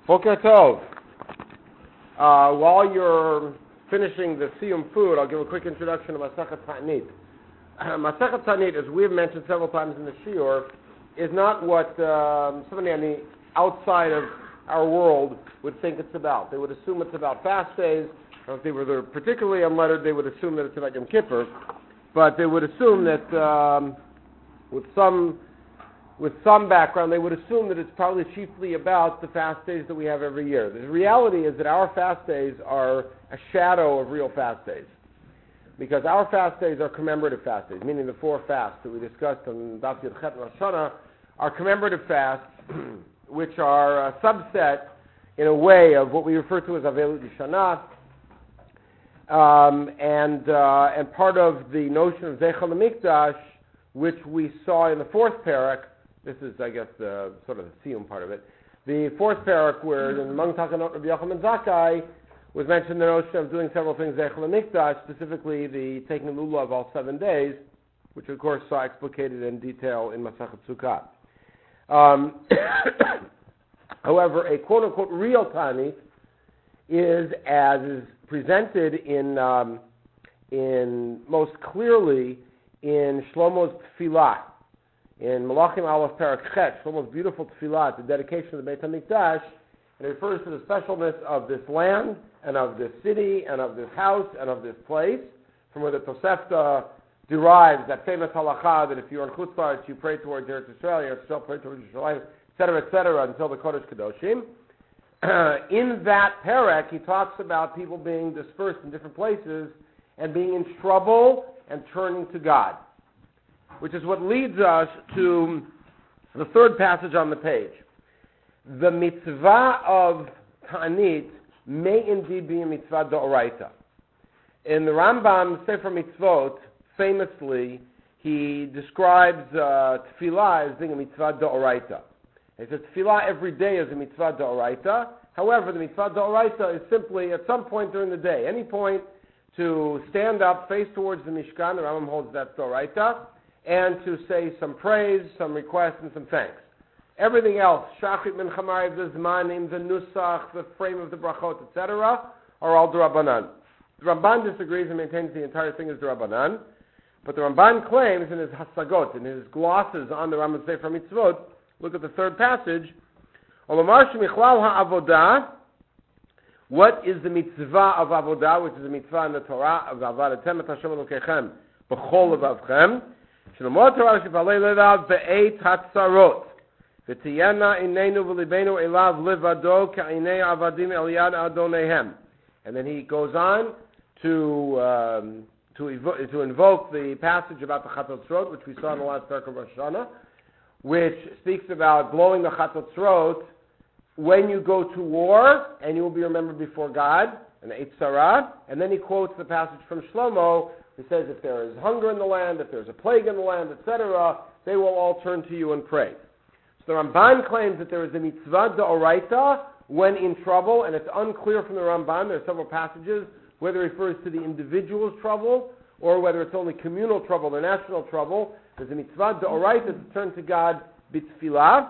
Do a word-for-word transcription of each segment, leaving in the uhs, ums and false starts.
Boker Tov. Uh, while you're finishing the Siyum food, I'll give a quick introduction to Masechet Ta'anit. Masechet Ta'anit, as we have mentioned several times in the Shiur, is not what um, somebody on the outside of our world would think it's about. They would assume it's about fast days, or if they were particularly unlettered, they would assume that it's about Yom Kippur, but they would assume that um, with some With some background, they would assume that it's probably chiefly about the fast days that we have every year. The reality is that our fast days are a shadow of real fast days. Because our fast days are commemorative fast days, meaning the four fasts that we discussed on Daf Yud Chet Rosh Hashanah are commemorative fasts, which are a subset, in a way, of what we refer to as Avelut Yishanah, um, and, uh, and part of the notion of Zeichel HaMikdash, which we saw in the fourth parak. This is, I guess, the sort of the siyum part of it. The fourth parak, where in Mang Takanot Rabbi Yochanan Zakkai was mentioned the notion of doing several things, Zeichel HaMikdash, specifically the taking the lulav all seven days, which of course saw explicated in detail in Masechet Sukkot. Um, however, a quote-unquote real Ta'anit is, as is presented in, um, in most clearly in Shlomo's Tefillah. In Malachim Aleph Parak Chet, Shlomo's beautiful tefillah, the dedication of the Beit HaMikdash, it refers to the specialness of this land, and of this city, and of this house, and of this place, from where the Tosefta derives that famous halacha that if you're in Chutz La'aretz, you pray towards Eretz Yisrael, Eretz Yisrael, pray towards Yerushalayim, et cetera, et cetera, until the Kodesh Kadoshim. In that parak, he talks about people being dispersed in different places, and being in trouble, and turning to God, which is what leads us to the third passage on the page. The mitzvah of Ta'anit may indeed be a mitzvah d'oraita. In the Rambam Sefer Mitzvot, famously, he describes uh, tefillah as being a mitzvah d'oraita. He says tefillah every day is a mitzvah d'oraita. However, the mitzvah d'oraita is simply at some point during the day, any point to stand up, face towards the Mishkan, the Rambam holds that d'oraita, and to say some praise, some requests, and some thanks. Everything else, Shachrit Min Chamariv, the Zmanim, the Nusach, the frame of the Brachot, et cetera, are all D'Rabbanan. The Ramban disagrees and maintains the entire thing is D'Rabbanan, but the Ramban claims in his Hasagot, in his glosses on the Rambam Sefer Mitzvot, look at the third passage, Olamar Shemichlal HaAvodah, what is the mitzvah of Avodah, which is a mitzvah in the Torah, of Avadatem et Hashem Elokechem, B'chol Levavchem, Shlomo Torah shepalei ledav be'eit hatzarot v'tiyena inenu v'libenu elav levado ka'inei avadim el yad adonehem. And then he goes on to um, to, evo- to invoke the passage about the Chatotzrot, which we saw in the last parak of Rosh Hashanah, which speaks about blowing the Chatotzrot when you go to war, and you will be remembered before God, and the Eitz Sarah. And then he quotes the passage from Shlomo. He says, if there is hunger in the land, if there's a plague in the land, et cetera, they will all turn to you and pray. So the Ramban claims that there is a mitzvah d'oraita when in trouble, and it's unclear from the Ramban. There are several passages whether it refers to the individual's trouble or whether it's only communal trouble or national trouble. There's a mitzvah d'oraita to turn to God b'tfilah,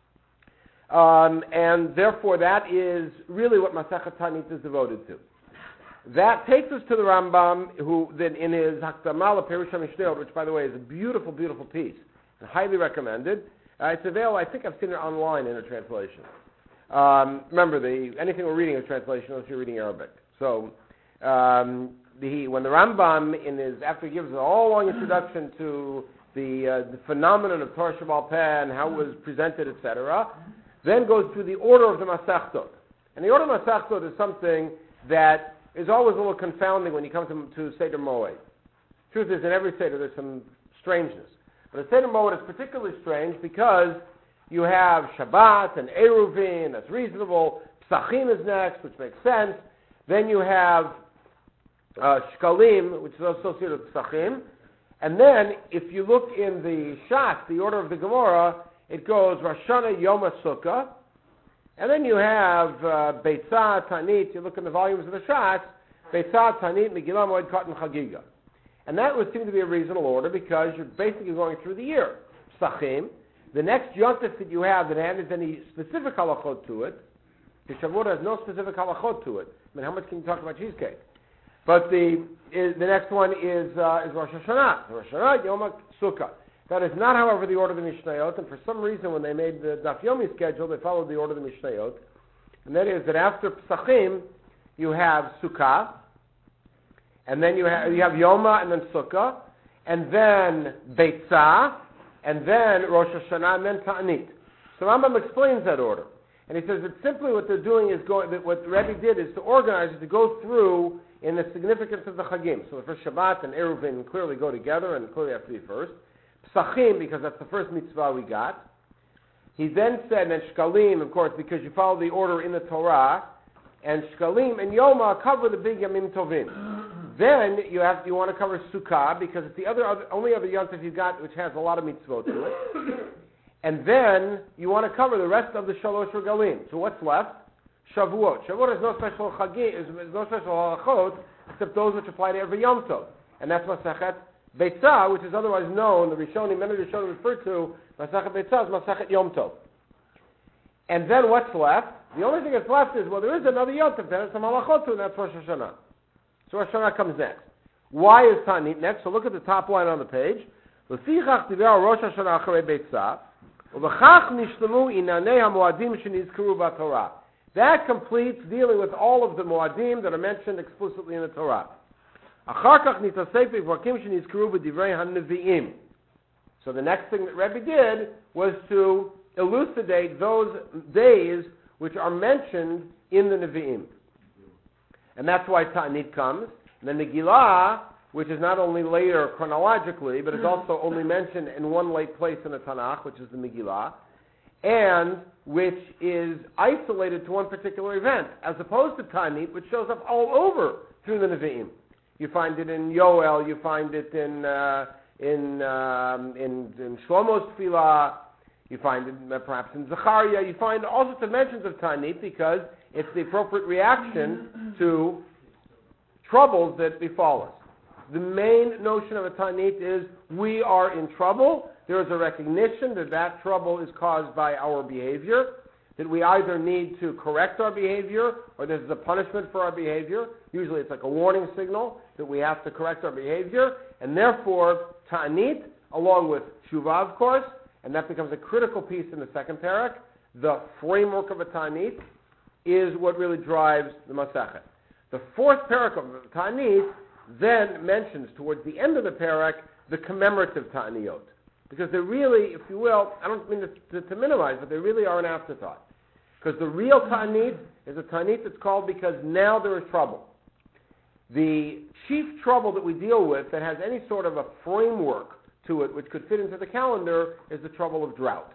um, and therefore that is really what Masechet Ta'anit is devoted to. That takes us to the Rambam, who then in his Hakdama L'Perush HaMishnayot, which by the way is a beautiful, beautiful piece, and highly recommended. Uh, it's available. I think I've seen it online in a translation. Um, remember, the anything we're reading is translation, unless you're reading Arabic. So, um, the, when the Rambam in his after he gives a all long introduction to the, uh, the phenomenon of Torah Sheba'al Peh and how it was presented, et cetera, then goes through the order of the Masechtot. And the order of the Masechtot is something that is always a little confounding when you come to, to Seder Moed. Truth is, in every Seder there's some strangeness. But a Seder Moed is particularly strange because you have Shabbat and Eruvin, that's reasonable. Psachim is next, which makes sense. Then you have uh, Shkalim, which is associated with Psachim. And then, if you look in the Shas, the order of the Gemara, it goes Rosh Hashanah, Yom HaSukkah, and then you have uh, Beitzah, Tanit, you look in the volumes of the Shas, Beitzah, Tanit, Megillah, Moed, Katan, Chagiga. And that would seem to be a reasonable order because you're basically going through the year. Psachim, the next yontif that you have that has any specific halachot to it Because Shavuot has no specific halachot to it. I mean, how much can you talk about cheesecake? But the is, the next one is uh, is Rosh Hashanah. Rosh Hashanah, Yom Sukkah. That is not, however, the order of the Mishnayot, and for some reason, when they made the Daf Yomi schedule, they followed the order of the Mishnayot, and that is that after Pesachim, you have Sukkah, and then you have you have Yoma, and then Sukkah, and then Beitzah, and then Rosh Hashanah, and then Ta'anit. So Rambam explains that order, and he says that simply what they're doing is going. That what the Rebbe did is to organize it to go through in the significance of the Chagim. So the first Shabbat and Eruvin clearly go together, and clearly have to be first. Pesachim, because that's the first mitzvah we got. He then said, and Shkalim, of course, because you follow the order in the Torah, and Shkalim and Yoma cover the big Yamim Tovim. Then you have you want to cover Sukkah, because it's the other, other only other yontif you got which has a lot of mitzvot to it. And then you want to cover the rest of the Shalosh Regalim. So what's left? Shavuot. Shavuot has no special chagim, is no special halachot, except those which apply to every Yom Tov. And that's Masachet Beitzah, which is otherwise known, the Rishonim, many Rishonim refer to, Masachet Beitzah is Masachet Yom Tov. And then what's left? The only thing that's left is, well, there is another Yom Tov, then it's some halachot to, and that's Rosh Hashanah. So Rosh Hashanah comes next. Why is Ta'anit next? So look at the top line on the page. L'fichach diber Rosh Hashanah acharei Beitzah, u'v'chach nishlemu inanei hamoadim shenizkaru b'Torah. That completes dealing with all of the moadim that are mentioned explicitly in the Torah. So the next thing that Rebbe did was to elucidate those days which are mentioned in the Nevi'im. And that's why Ta'anit comes. And then the Megillah, which is not only later chronologically, but is also only mentioned in one late place in the Tanakh, which is the Megillah, and which is isolated to one particular event, as opposed to Ta'anit, which shows up all over through the Nevi'im. You find it in Yoel, you find it in uh, in, um, in in Shlomo's Tefillah, you find it uh, perhaps in Zechariah, you find all sorts of mentions of Ta'anit because it's the appropriate reaction to troubles that befall us. The main notion of a Ta'anit is we are in trouble. There is a recognition that that trouble is caused by our behavior, that we either need to correct our behavior or this is a punishment for our behavior. Usually it's like a warning signal that we have to correct our behavior, and therefore Ta'anit, along with Shuvah, of course, and that becomes a critical piece in the second parak. The framework of a Ta'anit is what really drives the Masachet. The fourth parak of Ta'anit then mentions towards the end of the parak the commemorative Ta'aniyot. Because they really, if you will, I don't mean to, to, to minimize, but they really are an afterthought. Because the real Ta'anit is a Ta'anit that's called because now there is trouble. The chief trouble that we deal with that has any sort of a framework to it which could fit into the calendar is the trouble of drought.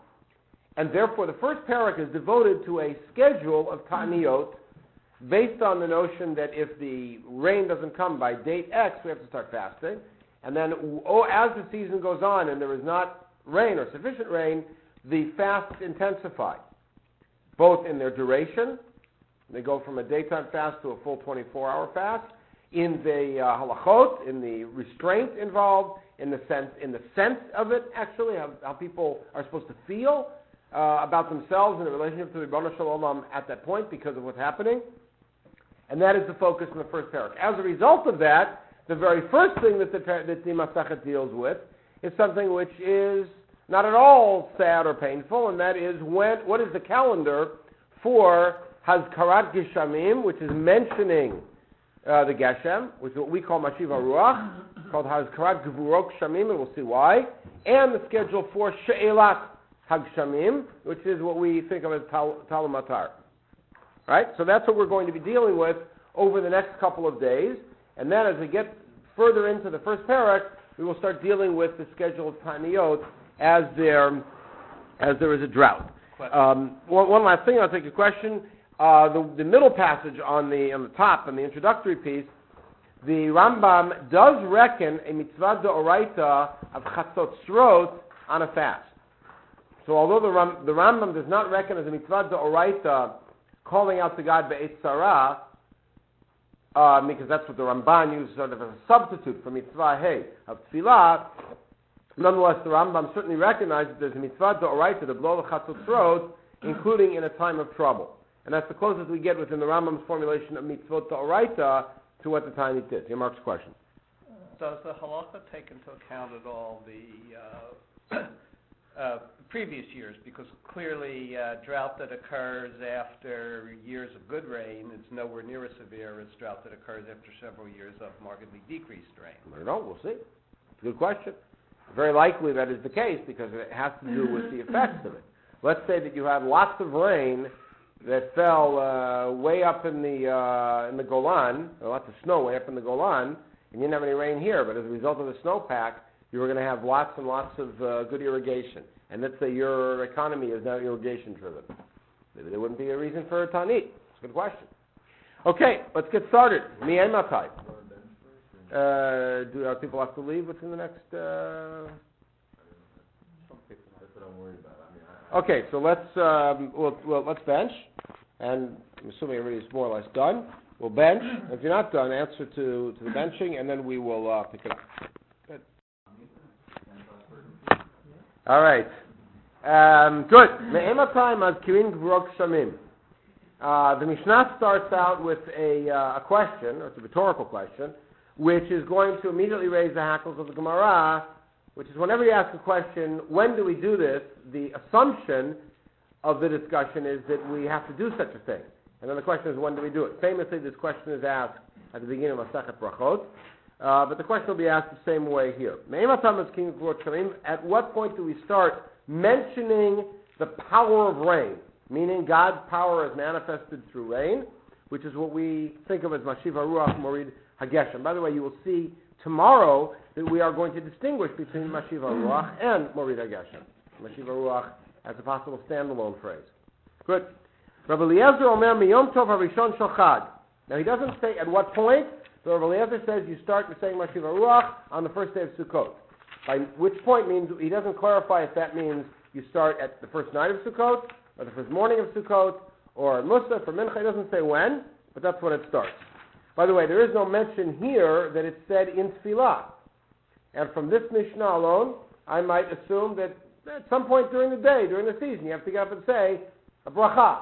And therefore the first parak is devoted to a schedule of Ta'aniyot based on the notion that if the rain doesn't come by date X, we have to start fasting. And then oh, as the season goes on and there is not rain or sufficient rain, the fasts intensify, both in their duration. They go from a daytime fast to a full twenty-four hour fast. In the uh, halachot, in the restraint involved, in the sense, in the sense of it, actually, how, how people are supposed to feel uh, about themselves and the relationship to the Rebbeinu Shalom at that point because of what's happening. And that is the focus in the first parak. As a result of that, the very first thing that the, that the Masachet deals with is something which is not at all sad or painful, and that is when what is the calendar for Hazkarat Geshamim, which is mentioning uh, the Geshem, which is what we call Mashiv HaRuach, called Hazkarat Gevurot Geshamim, and we'll see why, and the schedule for She'elat HaGeshamim, which is what we think of as Tal- Talmud Matar. Right? So that's what we're going to be dealing with over the next couple of days. And then as we get further into the first parak, we will start dealing with the schedule of Ta'aniyot as there, as there is a drought. Um, one, one last thing, I'll take a question. Uh, the, the middle passage on the on the top, on the introductory piece, the Rambam does reckon a mitzvah d'oraita of chatzot srot on a fast. So although the, Ram, the Rambam does not reckon as a mitzvah d'oraita calling out to God be'et sarah, uh, because that's what the Ramban uses sort of as a substitute for mitzvah hey of tefillah. Nonetheless, the Rambam certainly recognizes that there's a mitzvah d'oraita to blow the chatzot srot, including in a time of trouble. And that's the closest we get within the Rambam's formulation of mitzvot ta'oraita to what the Ta'anit is. Here, Mark's question. Does the halacha take into account at all the uh, uh, previous years? Because clearly uh, drought that occurs after years of good rain is nowhere near as severe as drought that occurs after several years of markedly decreased rain. I don't know. We'll see. It's a good question. Very likely that is the case because it has to do with the effects of it. Let's say that you had lots of rain that fell uh, way up in the uh, in the Golan, or lots of snow way up in the Golan, and you didn't have any rain here. But as a result of the snowpack, you were going to have lots and lots of uh, good irrigation. And let's say your economy is now irrigation driven. Maybe there wouldn't be a reason for a Tanit. It's a good question. Okay, let's get started. Mi'ematai. Uh, do our people have to leave within the next? Uh... That's what I'm worried about. I mean, I, Okay, so let's um, we'll, well, let's bench, and I'm assuming everybody's more or less done. We'll bench. If you're not done, answer to, to the benching, and then we will uh, pick it up. Good. All right. Um, good. Me'ematai mazkirin gvurot shamim. Uh, the Mishnah starts out with a, uh, a question, or it's a rhetorical question, which is going to immediately raise the hackles of the Gemara, which is whenever you ask a question, when do we do this, the assumption of the discussion is that we have to do such a thing. And then the question is, when do we do it? Famously, this question is asked at the beginning of Masechet Brachot, uh, but the question will be asked the same way here. At what point do we start mentioning the power of rain, meaning God's power is manifested through rain, which is what we think of as Mashiv HaRuach Morid HaGeshem. By the way, you will see tomorrow that we are going to distinguish between Mashiv HaRuach and Morid HaGeshem. Mashiv HaRuach as a possible standalone phrase. Good. Rabbi Eliezer Omer Miyom Tov HaRishon Shel Chag. Now he doesn't say at what point, but Rabbi Eliezer says you start saying Mashiv HaRuach on the first day of Sukkot. By which point means, he doesn't clarify if that means you start at the first night of Sukkot, or the first morning of Sukkot, or Musaf, or Mincha. He doesn't say when, but that's when it starts. By the way, there is no mention here that it's said in Tefillah. And from this Mishnah alone, I might assume that at some point during the day, during the season, you have to get up and say a bracha.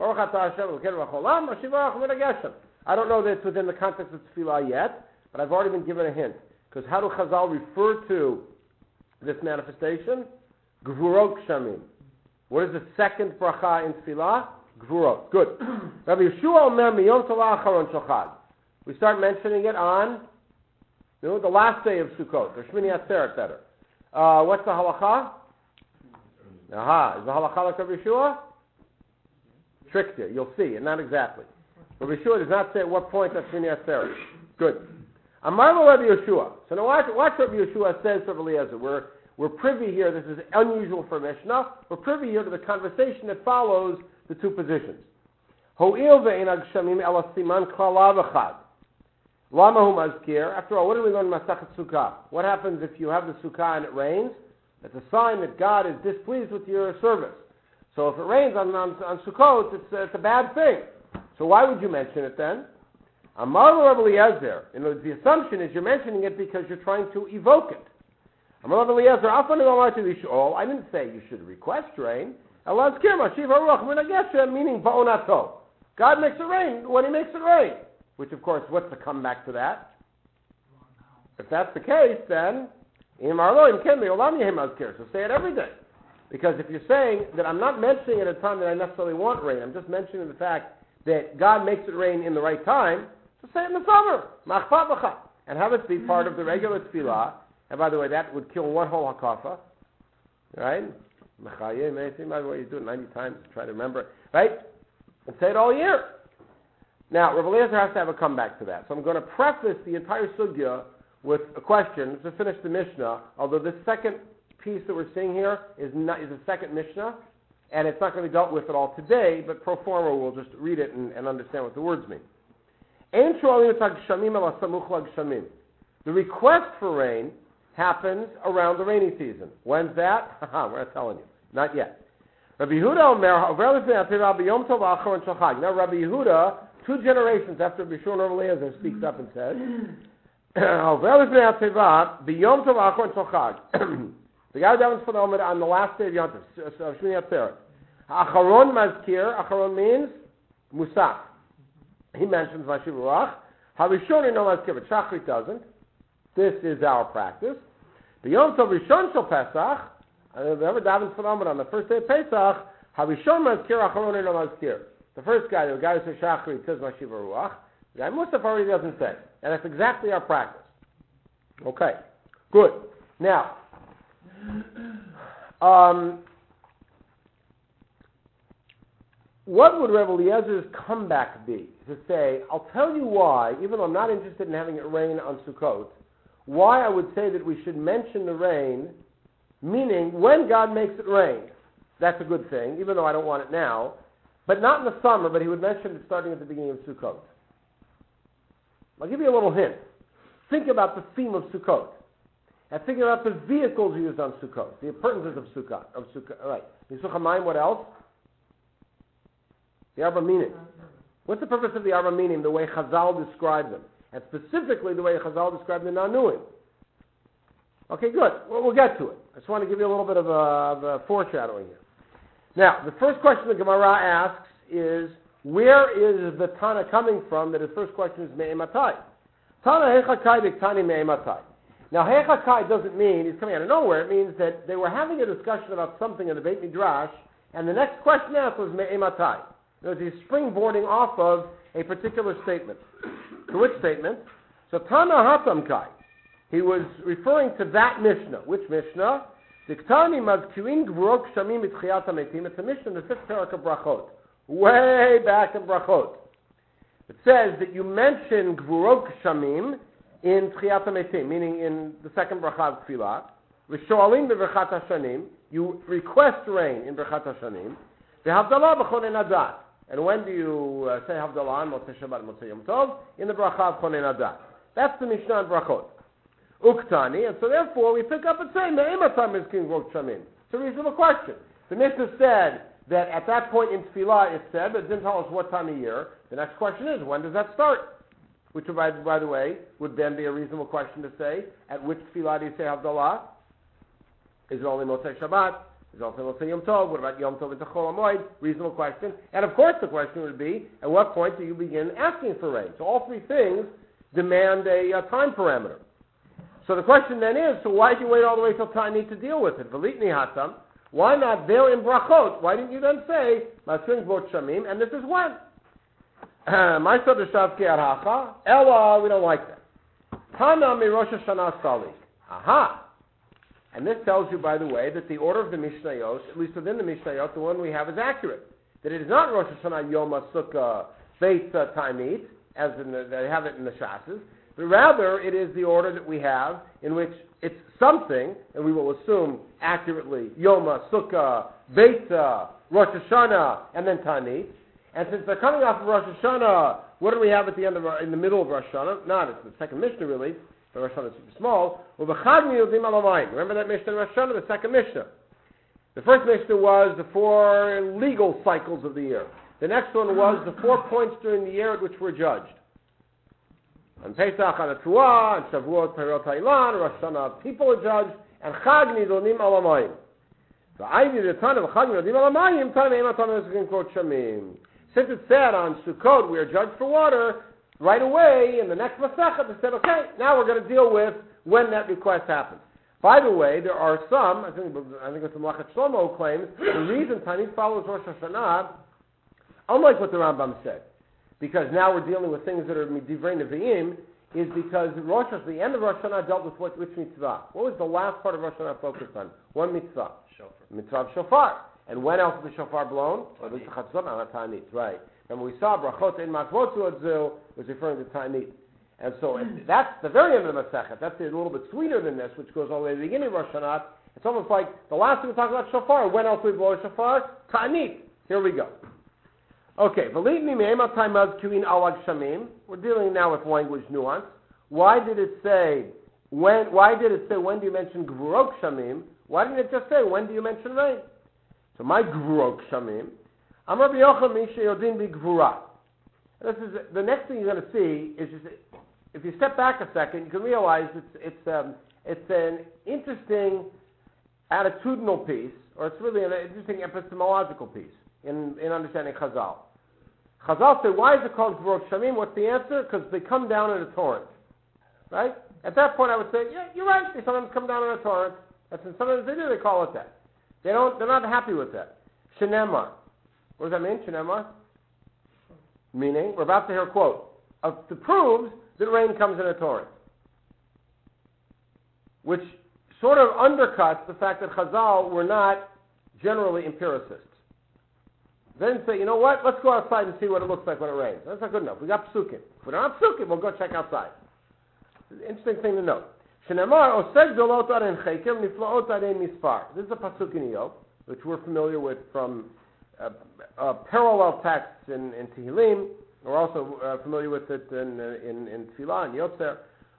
I don't know that it's within the context of Tefillah yet, but I've already been given a hint. Because how do Chazal refer to this manifestation? Gvurot Shamim. What is the second bracha in Tefillah? Gvurot. Good. Rabbi Yeshua Omer Miyom Tov Acharon Shel Chag. We start mentioning it on you know, the last day of Sukkot, or Shmini Atzeret better. Uh, what's the halacha? Aha. Is the halacha like Rabbi Yeshua? Tricked you. You'll see, and not exactly. Rabbi Yeshua does not say at what point that's Shmini Atzeret. Good. Amar lo Rabbi Yeshua. So now watch, watch what Rabbi Yeshua says to Rabbi Eliezer. We're, we're privy here. This is unusual for Mishnah. We're privy here to the conversation that follows the two positions. Ho'il ve'en agshamim ela siman klala v'chad. Lama hu mazkir. After all, what do we learn in Masechet Sukkah? What happens if you have the Sukkah and it rains? It's a sign that God is displeased with your service. So if it rains on, on, on Sukkot, it's, uh, it's a bad thing. So why would you mention it then? Amar lo Rabbi Eliezer. You know, the assumption is you're mentioning it because you're trying to evoke it. Amar lo Rabbi Eliezer. I didn't say you should request rain. Meaning ba'onato. God makes it rain when He makes it rain. Which, of course, what's the comeback to that? If that's the case, then so say it every day. Because if you're saying that I'm not mentioning it at a time that I necessarily want rain, I'm just mentioning the fact that God makes it rain in the right time, so say it in the summer. And have it be part of the regular tefillah. And by the way, that would kill one whole hakafa. Right? By the way, you do it ninety times to try to remember it. Right? And say it all year. Now, Rabbi Eliezer has to have a comeback to that. So I'm going to preface the entire sugya with a question to finish the Mishnah, although this second piece that we're seeing here is not, is a second Mishnah, and it's not going to be dealt with at all today, but pro forma we'll just read it and, and understand what the words mean. The request for rain happens around the rainy season. When's that? Haha, we're not telling you. Not yet. Rabbi Yehuda Omer, now Rabbi Yehuda, two generations after Rabbi Shimon Rabbi Eliezer, speaks up and says, the guy that was for the Omer on the last day of Yom Tov, Shmini Atzeret. Acharon mazkir, acharon means Musaf. He mentions Mashiv Ruach. Harishon no Mazkir, but Shachrit doesn't. This is our practice. The Yom Tov Rishon Shel Pesach, whoever davens for on the first day of Pesach, Harishon Mazkir, Acharon no Mazkir. The first guy, the guy who says Shachrit, says Mashiv Ruach. The guy Musaf already doesn't say. And that's exactly our practice. Okay, good. Now, um, what would Rebbe Eliezer's comeback be? To say, I'll tell you why, even though I'm not interested in having it rain on Sukkot, why I would say that we should mention the rain, meaning when God makes it rain. That's a good thing, even though I don't want it now, but not in the summer, but he would mention it starting at the beginning of Sukkot. I'll give you a little hint. Think about the theme of Sukkot. And think about the vehicles used on Sukkot, the appurtenances of Sukkot. Of Sukkot. All right. Yisuch HaMayim, what else? The Arba Minim. What's the purpose of the Arba Minim, the way Chazal described them? And specifically the way Chazal described the Nanuim. Okay, good. Well, we'll get to it. I just want to give you a little bit of a, of a foreshadowing here. Now, the first question the Gemara asks is, where is the Tana coming from that his first question is Me'ematai? Tana Hechakai Biktani Me'ematai. Now, Hechakai doesn't mean he's coming out of nowhere. It means that they were having a discussion about something in the Beit Midrash, and the next question asked was Me'ematai. It was he's springboarding off of a particular statement. To which statement? So Tana Hatamkai. He was referring to that Mishnah. Which Mishnah? Diktani Mazkirin Gvurok Shamim Mitchiyat HaMetim. It's a Mishnah in the fifth parak of Brachot. Way back in Brachot. It says that you mention Gvurok Shamim in Tchiyat HaMetim, meaning in the second bracha of Tfilah. V'shoalim beVerchat HaShanim. You request rain in Berchat HaShanim. V'havdalah b'chonen adat. And when do you uh, say Havdalah on Motzei Shabbat and Motzei Yom Tov? In the bracha of Chonen Adat. That's the Mishnah on Brachot. Uktani, and so therefore we pick up and say, Me'ematam is King Vok Shamim. It's a reasonable question. The Mishnah said that at that point in Tfilah it said, but it didn't tell us what time of year. The next question is, when does that start? Which, by, by the way, would then be a reasonable question to say, at which Tfilah do you say Havdalah? Is it only Motzei Shabbat? Is it also Motzei Yom Tov? What about Yom Tov and Chol HaMoed? Reasonable question. And of course the question would be, at what point do you begin asking for rain? So all three things demand a, a time parameter. So the question then is, so why did you wait all the way till Ta'anit to deal with it? Velitni Hatam. Why not there in Brachot? Why didn't you then say, Masrin Vot Shamim, and this is when? My Soder Shavki Arhacha. Ella, we don't like that. Tana Mi Rosh Hashanah Sali. Aha. And this tells you, by the way, that the order of the Mishnayot, at least within the Mishnayot, the one we have is accurate. That it is not Rosh Hashanah Yom HaSukkah Beit Ta'anit, as in the, they have it in the Shasas, but rather it is the order that we have in which it's something, and we will assume accurately, Yom HaSukkah, Beit Rosh Hashanah, and then Ta'anit. And since they're coming off of Rosh Hashanah, what do we have at the end of in the middle of Rosh Hashanah? Not, it's the second Mishnah really. The Rosh Hashanah is super small. Remember that Mishnah in Rosh Hashanah, the second Mishnah. The first Mishnah was the four legal cycles of the year. The next one was the four points during the year at which we're judged. On Pesach, on the Tuah, on Shavuot, Perot HaIlan, Rosh Hashanah, people are judged, and Chag Nidonim Alamayim. So I did a ton of Chag Nidonim Alamayim, Tan Eimatan Ezgin Quote Shamim. Since it said on Sukkot we are judged for water, right away, in the next Masechet, they said, okay, now we're going to deal with when that request happens. By the way, there are some, I think I think it's the Melachet Shlomo who claims, the reason Tanit follows Rosh Hashanah, unlike what the Rambam said, because now we're dealing with things that are Divrei Nevi'im, is because Rosh Hashanah, the end of Rosh Hashanah dealt with what, which mitzvah? What was the last part of Rosh Hashanah focused on? One mitzvah. Shofar. Mitzvah of shofar. And when else is the shofar blown? Ta'anit, right. And we saw Brachot in Matvot Zuadzu was referring to Ta'anit. And so mm. that's the very end of the Masechet. That's a little bit sweeter than this, which goes all the way to the beginning of Rosh Hashanah. It's almost like the last thing we talk about shofar. When else we blow a shofar? Ta'anit. Here we go. Okay. We're dealing now with language nuance. Why did it say when? Why did it say when do you mention Gvurok Shamim? Why didn't it just say when do you mention rain? So my Gvurok Shamim. I'm Rabbi Yochanan Misha Yodin Bi Gvura. This is the next thing you're going to see is just, if you step back a second, you can realize it's it's um, it's an interesting attitudinal piece, or it's really an interesting epistemological piece in, in understanding Chazal. Chazal say, why is it called Gvurot Shamim? What's the answer? Because they come down in a torrent. Right? At that point I would say, yeah, you're right, they sometimes come down in a torrent. That's what sometimes they do, they call it that. They don't, they're not happy with that. Shenemar. What does that mean, Shenemar? Meaning, we're about to hear a quote. Of, to prove that rain comes in a torrent. Which sort of undercuts the fact that Chazal were not generally empiricists. Then say, you know what, let's go outside and see what it looks like when it rains. That's not good enough. We got psukim. If we don't have psukim, we'll go check outside. Interesting thing to note. Shenemar, oseg dolot aren cheker, niflaot aren mispar. This is a pasuk in Iyov, which we're familiar with from uh, uh, parallel texts in, in Tehillim. We're also uh, familiar with it in, in, in Tfilah and Yotzer.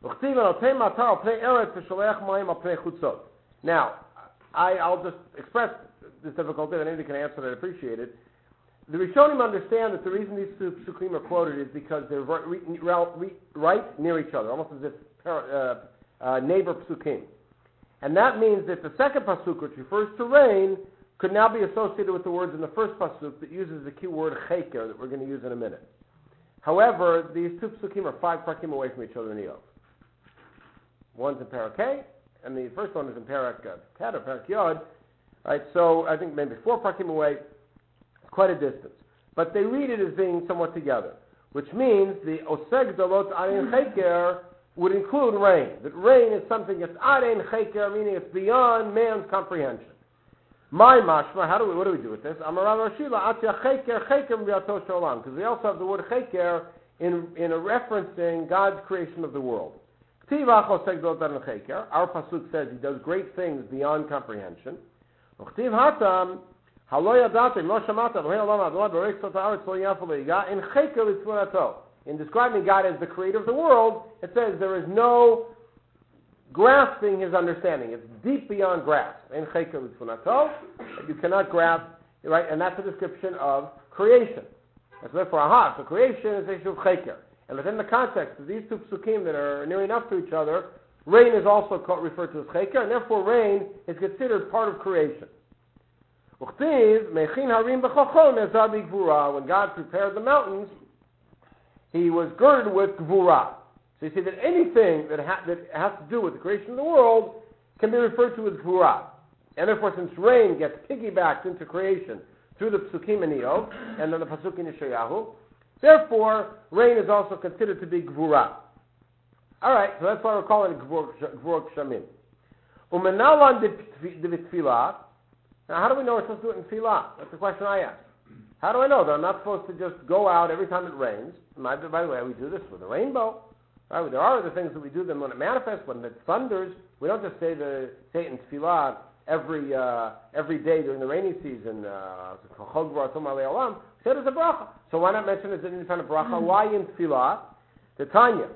Now, I, I'll just express this difficulty, and anybody can answer it, I'd appreciate it. The Rishonim understand that the reason these two psukim are quoted is because they're right, right near each other, almost as if uh, uh, neighbor psukim. And that means that the second pasuk, which refers to rain, could now be associated with the words in the first pasuk that uses the key word cheker that we're going to use in a minute. However, these two psukim are five parakim away from each other in Iyov. One's in Parak K, and the first one is in Parak uh, Tet or Parak Yod. Right, so I think maybe four parakim away, quite a distance. But they read it as being somewhat together, which means the oseg dalot arein cheker would include rain. That rain is something that's arein cheker, meaning it's beyond man's comprehension. My mashma, how do we, what do we do with this? Amarav Rashila atya cheker cheker mbiyato sholam, because we also have the word cheker in in a referencing God's creation of the world. Our pasuk says he does great things beyond comprehension. In describing God as the creator of the world, it says there is no grasping his understanding. It's deep beyond grasp. You cannot grasp, right? And that's a description of creation. That's therefore aha. So creation is the issue of cheker. And within the context of these two psukim that are near enough to each other, rain is also called, referred to as cheker, and therefore rain is considered part of creation. When God prepared the mountains, he was girded with gvura. So you see that anything that, ha- that has to do with the creation of the world can be referred to as gvura. And therefore, since rain gets piggybacked into creation through the psukim in Iyov, and then the pasuk in Yeshayahu, therefore, rain is also considered to be gvura. All right, so that's why we're calling it gvurot shamim. Umenalan de tefillah. Now, how do we know we're supposed to do it in tefillah? That's the question I ask. How do I know that I'm not supposed to just go out every time it rains? By the way, we do this with a rainbow. Right? There are other things that we do them when it manifests, when it thunders. We don't just say the say it in tefillah every uh, every day during the rainy season. Uh, Say it as a bracha. So why not mention it as an independent bracha? Why in tefillah? The Tanya.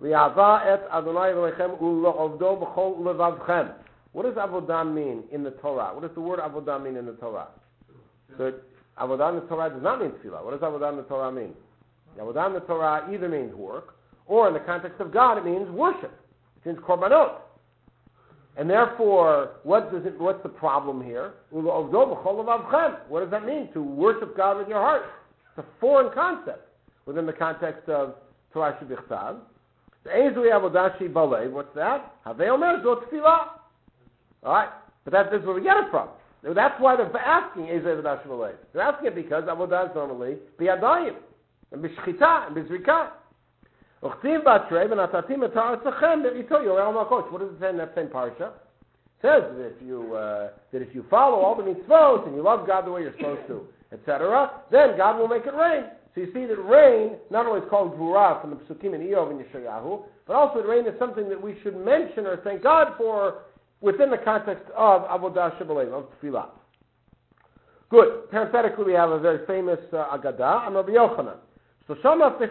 What does avodah mean in the Torah? What does the word avodah mean in the Torah? So avodah in the Torah does not mean tefillah. What does avodah in the Torah mean? Avodah in the Torah either means work, or in the context of God it means worship. It means korbanot. And therefore, what does it, what's the problem here? What does that mean? To worship God with your heart. It's a foreign concept within the context of Torah Shebichtav. What's that? All right, but that, that's where we get it from. That's why they're asking Ezei V'dash V'lei. They're asking it because avodah is normally biyadayim and b'shchita and b'zrika. What does it say in that same parsha? It says that if you uh, that if you follow all the mitzvot and you love God the way you're supposed to, et cetera, then God will make it rain. So you see that rain not only is called gvura from the psukim in Iyov and Yeshayahu, but also rain is something that we should mention or thank God for within the context of avodah shebaleim, of tefillah. Good. Parenthetically, we have a very famous uh, Agadah, and Rabbi Yochanan. There's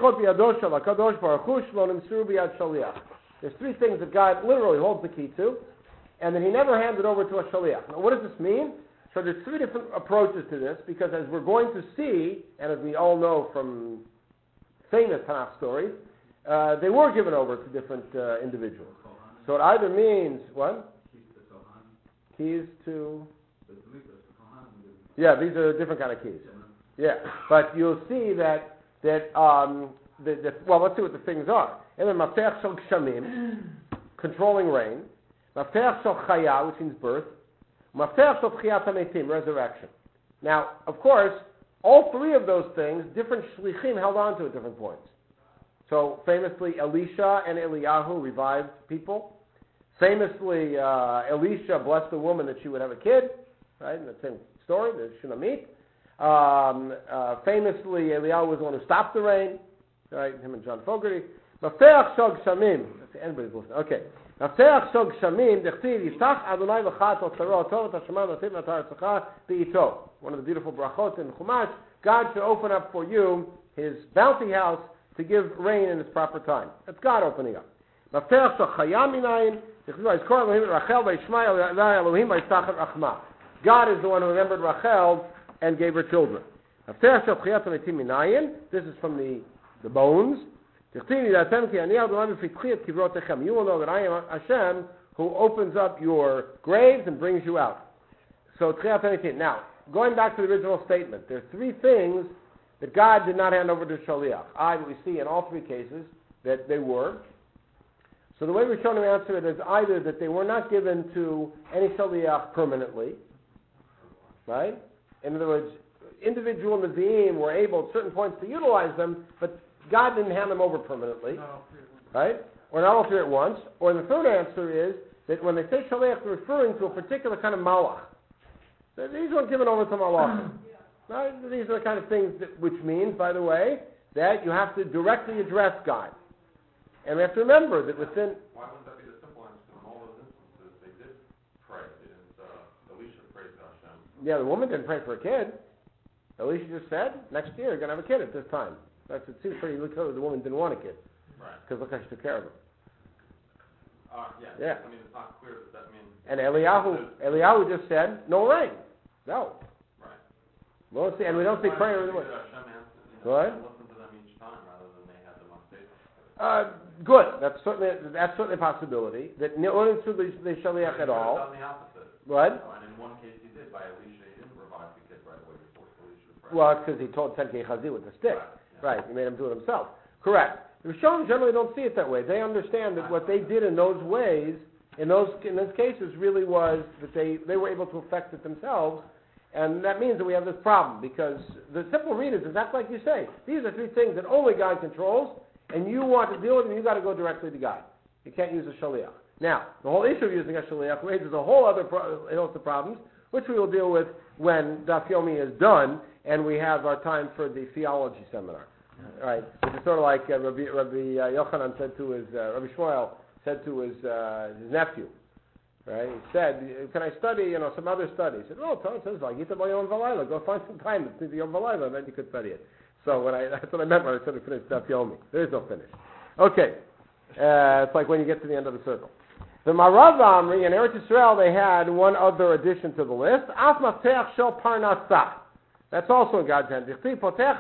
three things that God literally holds the key to, and that he never handed over to a shaliach. Now, what does this mean? So there's three different approaches to this, because as we're going to see, and as we all know from famous Tanakh stories, uh, they were given over to different uh, individuals. So it either means, what? Keys to... Yeah, these are different kind of keys. Yeah, but you'll see that that, um, the, the, well, let's see what the things are. And then Mafteach Shel Gshamim, controlling rain. Mafteach Shel Chaya, which means birth. Mafteach Shel Tchiyat HaMeitim, resurrection. Now, of course, all three of those things, different shlichim held on to at different points. So, famously, Elisha and Eliyahu revived people. Famously, uh, Elisha blessed a woman that she would have a kid, right? In the same story, the Shunammite. Um, uh, famously, Eliyahu was the one who stopped the rain, right? Him and John Fogerty. Mafteach Shel Gshamim. Anybody's listening. Okay. Mafteach Shel Gshamim. Dechtiv Yiftach Adonai v'chat al tzaro tov et hashemayim v'ativ v'atar tzachah b'ito. One of the beautiful brachot in Chumash. God should open up for you His bounty house to give rain in its proper time. That's God opening up. Mafteach Shel Chaya minayin. Dechtiv Yizkor Elohim Rachel v'Yishmael Elohim v'Yiftach Rachma. God is the one who remembered Rachel and gave her children. Mafteach Shel Tchiyat HaMeitim minayin. This is from the the bones. You will know that I am Hashem who opens up your graves and brings you out. So, now, going back to the original statement, there are three things that God did not hand over to Shaliach. I, we see in all three cases that they were. So the way we're trying to answer it is either that they were not given to any Shaliach permanently, right? In other words, individual Nevi'im were able at certain points to utilize them, but God didn't hand them over permanently, right? Or not all three at once. Or the third answer is that when they say Shaliach, they're referring to a particular kind of malach. These weren't given over to malachim. Right? These are the kind of things that, which means, by the way, that you have to directly address God. And we have to remember that within... Why wouldn't that be the simple answer? In all those instances, they did pray. They didn't, uh, Elisha prayed to Hashem. Yeah, the woman didn't pray for a kid. Elisha just said, next year you're going to have a kid at this time. That's, it seems pretty clear the woman didn't want a kid. Right. Because look how she took care of him. Uh, yeah. Yeah. I mean, it's not clear that that means... And Eliyahu, Eliyahu just said, no rain. No. Right. We don't see, and we don't see prayer in the way. What? Listen to them each time rather than they had them on stage. Uh, good. That's certainly, that's certainly a possibility. That no one is the, the Shaliach at all. Done the opposite. What? No, and in one case he did. By Elisha, he didn't revive the kid right away before Elisha prayed. Well, it's because he told Tenkei Chazi with the stick. Right. Right, he made him do it himself. Correct. The Rishonim generally don't see it that way. They understand that what they did in those ways, in those in those cases, really was that they, they were able to affect it themselves, and that means that we have this problem, because the simple read is exactly like you say. These are three things that only God controls, and you want to deal with them, you've got to go directly to God. You can't use a shaliach. Now, the whole issue of using a shaliach raises a whole other pro- host of problems, which we will deal with when Daf Yomi is done, and we have our time for the theology seminar. Right, which is sort of like uh, Rabbi, Rabbi uh, Yochanan said to his, uh, Rabbi Shmuel said to his, uh, his nephew, right, he said, can I study, you know, some other studies? He said, oh, Torah says, Yom Valayla, go find some time to Yom Valayla, and then you could study it. So when I, that's what I meant when I said I finished Daf Yomi. There is no finish. Okay, uh, it's like when you get to the end of the circle. The Marav Amri, in Eretz Yisrael, they had one other addition to the list, Af Mafteach Shel Parnasah. That's also in God's hand. I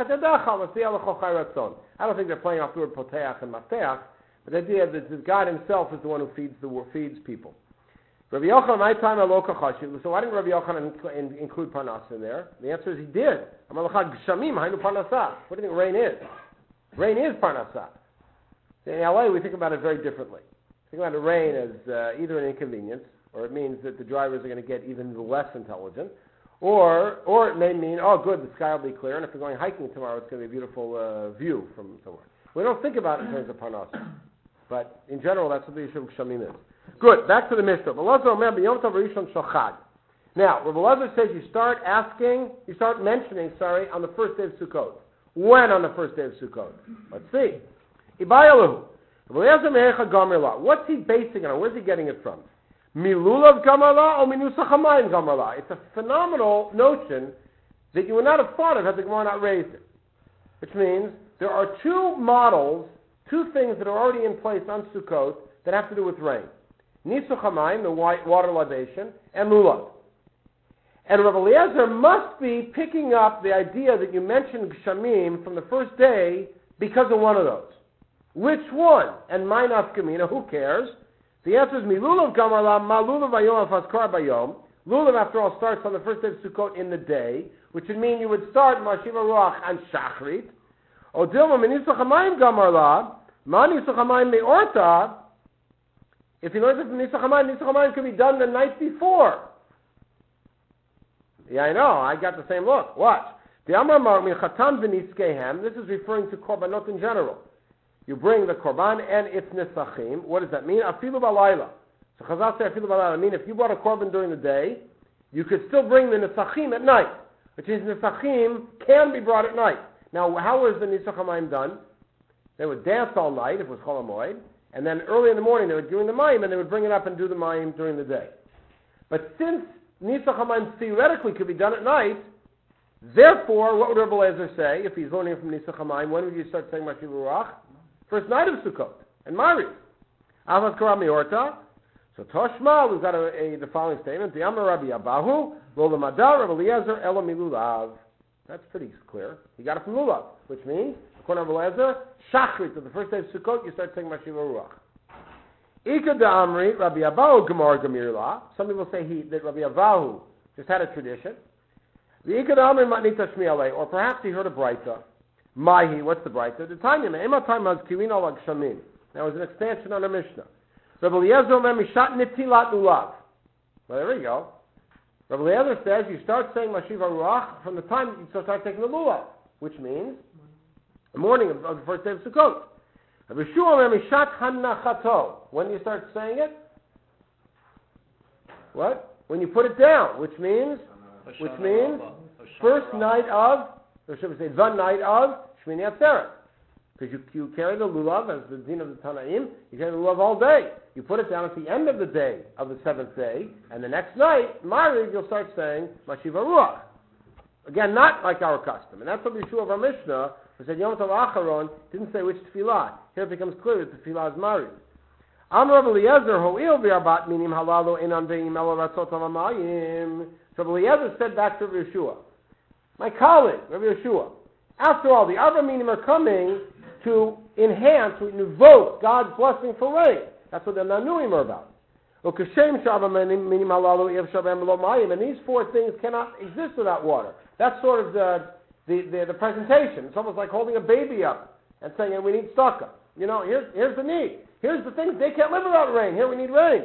don't think they're playing off the word poteach and mafteach, but the idea that God Himself is the one who feeds the feeds people. Rabbi Yochanan, my time so why didn't Rabbi Yochanan include parnas in there? The answer is he did. What do you think rain is? Rain is parnasah. In L A, we think about it very differently. Think about the rain as uh, either an inconvenience, or it means that the drivers are going to get even less intelligent. Or or it may mean, oh, good, the sky will be clear, and if we're going hiking tomorrow, it's going to be a beautiful uh, view from somewhere. We don't think about it in terms of parnas. But in general, that's what the issue of Gshamim is. Good, back to the Mishnah. Now, Rabbi Elazar says you start asking, you start mentioning, sorry, on the first day of Sukkot. When on the first day of Sukkot? Let's see. What's he basing it on? Where's he getting it from? Milulav Gamarla or Minusach Hamayim Gamarla. It's a phenomenal notion that you would not have thought of had the Gemara not raised it. Which means there are two models, two things that are already in place on Sukkot that have to do with rain. Nisuch Hamayim, the white water libation, and Lulav. And Rabbi Eliezer must be picking up the idea that you mentioned Gshamim from the first day because of one of those. Which one? And my nafkamina, who cares? The answer is Milulav Gamarla, Malulav Ayom Afazkar Bayom. Lulav, after all, starts on the first day of Sukkot in the day, which would mean you would start Mashiva Ruach on Shachrit. O Dilma Minisach Hamayim Gamar La, Ma Nisach Hamayim Me'orta. If he learns it from Nisach Hamayim, Nisach Hamayim could be done the night before. Yeah, I know. I got the same look. Watch. The Amar Mar Min Chatan V'Nitzkehem. This is referring to korbanot in general. You bring the korban and its nisachim. What does that mean? Afilu Balayla. So Chazal say Afilu Balayla. I mean, if you brought a korban during the day, you could still bring the nisachim at night, which means nisachim can be brought at night. Now, how was the Nisach Hamayim done? They would dance all night if it was Chol HaMoed, and then early in the morning they would do the mayim, and they would bring it up and do the mayim during the day. But since Nisach Hamayim theoretically could be done at night, therefore, what would Rebbe Eliezer say if he's learning from Nisach Hamayim? When would you start saying Mashiv Ruach? First night of Sukkot and Mariv. Avas Korah Miorta. So Toshma, we've got a, a, the following statement: the Amar Rabbi Abahu, Lo L'Madar Rebbe Eliezer Elo Milulav. That's pretty clear. He got it from Lulav, which means, according to Rebbe Eliezer, Shachrit, on the first day of Sukkot, you start saying Mashiv Ruach. Ika da Amri, Rabbi Abahu Gemar Gemirla. Some people say he that Rabbi Abahu just had a tradition. The Ika da Amri Matnita Shmi'alei, or perhaps he heard a Braita. Mahi, what's the Braita? The Tanya, Me'ema Time Mazkirin Al Agshamim. That was an expansion on the Mishnah. Rabbi Eliezer Omer Mishat Nitilat Lulav. Well, there we go. Rabbi Eliezer says you start saying Mashiv Ruach from the time you start taking the Lulav, which means the morning of, of the first day of Sukkot. Rabbi Shua Omer Mishat Hanachato. When do you start saying it? What? When you put it down, which means, which means first night of, or should we say the night of Shmini Atzeret. Because you, you carry the lulav, as the din of the Tanaim, you carry the lulav all day. You put it down at the end of the day of the seventh day, and the next night, Mariv, you'll start saying Mashiv Ruach. Again, not like our custom. And that's what the Yeshua of our Mishnah, who said Yom Tov Acharon, didn't say which tefillah. Here it becomes clear that the tefillah is Mariv. Am Rabbi Eliezer, ho'il v'arbat minim halalo inan ve'im elo ratzot ha'mayim. So Rabbi Eliezer said back to Rabbi Yeshua, my colleague, Rabbi Yeshua, after all, the Arba minim are coming to enhance, to invoke God's blessing for rain. That's what the Nanuim are about. And these four things cannot exist without water. That's sort of the, the, the, the presentation. It's almost like holding a baby up and saying, hey, we need staka. You know, here's, here's the need. Here's the things. They can't live without rain. Here we need rain.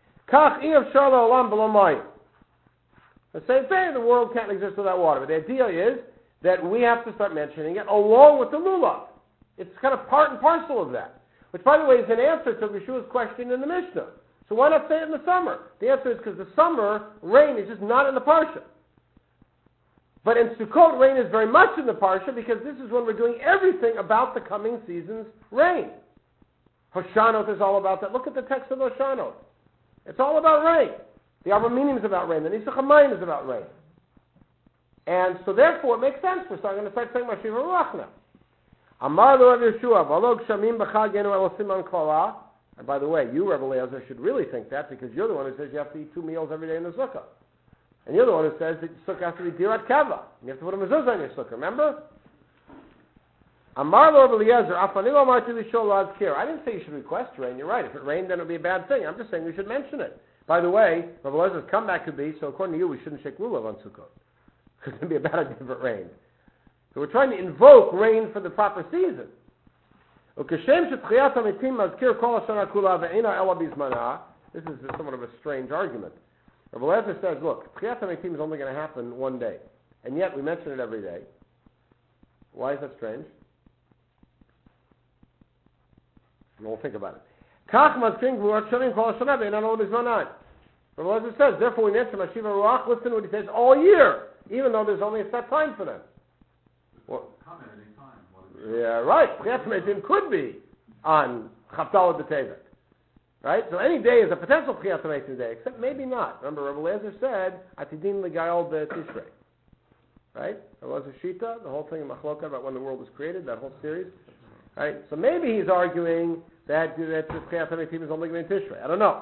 The same thing, the world can't exist without water. But the idea is that we have to start mentioning it along with the lulav. It's kind of part and parcel of that. Which, by the way, is an answer to Yeshua's question in the Mishnah. So why not say it in the summer? The answer is because the summer rain is just not in the Parsha. But in Sukkot, rain is very much in the Parsha because this is when we're doing everything about the coming season's rain. Hoshanot is all about that. Look at the text of Hoshanot. It's all about rain. The Arba Minim is about rain. The Nisach Hamayim is about rain. And so therefore it makes sense. We're starting to start saying Mashiv Ruach now. Amar lo Rav Yeshua, v'lo gshamim b'chagenu elosim an kolah. And by the way, you, Rebbe Eliezer, should really think that because you're the one who says you have to eat two meals every day in the sukkah. And you're the one who says that the sukkah has to be dirat kava. You have to put a mezuzah on your sukkah, remember? Amar lo Rebbe Eliezer, afani lo amarti l'shol la'azkir. I didn't say you should request rain. You're right. If it rained, then it would be a bad thing. I'm just saying we should mention it. By the way, Rebbe Eliezer's comeback could be, so according to you, we shouldn't shake lulav on sukkah. Because it would be a bad idea if it rained. So we're trying to invoke rain for the proper season. This is somewhat of a strange argument. Rabbi Eliezer says, look, Tchiyat HaMetim is only going to happen one day. And yet we mention it every day. Why is that strange? We'll think about it. Rabbi Eliezer says, therefore we mention Mashiv Ruach, listen to what he says all year, even though there's only a set time for them. Well, yeah, right. Tchiyat HaMetim could be on Chaftal B'Tevet. Right? So any day is a potential Tchiyat HaMetim day, except maybe not. Remember, Rabbi Eliezer said, Atidin L'Gayol B'Tishrei. Right? Rabbi Eliezer Shita, the whole thing in Machloka about when the world was created, that whole series. Right? So maybe he's arguing that, that the Tchiyat HaMetim is only going to be in Tishrei. I don't know.